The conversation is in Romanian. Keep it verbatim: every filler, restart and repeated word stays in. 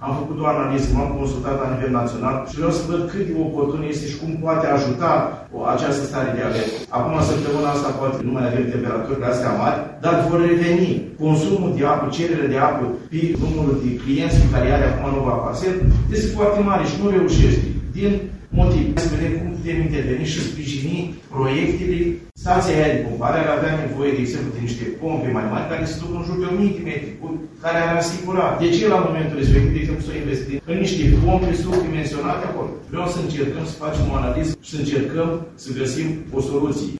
am făcut o analiză, m-am consultat la nivel național și vreau să văd cât de oportun este și cum poate ajuta această stare de alertă. Acum, săptămâna asta, poate nu mai avem temperaturile astea mari, dar vor reveni. Consumul de apă, cererea de apă pe numărul de clienți pe care are acum Nova Parcel este foarte mare și nu reușește. Din motiv, să vedem cum putem interveni și sprijini proiectele. Stația aia de pompare ar avea nevoie, de exemplu, de niște pompe mai mari care se duc în jur de o mie de metri, care ar asigura. De ce la momentul respectiv, de exemplu, să investim în niște pompe subdimensionate acolo? Vreau să încercăm să facem o analiză și să încercăm să găsim o soluție.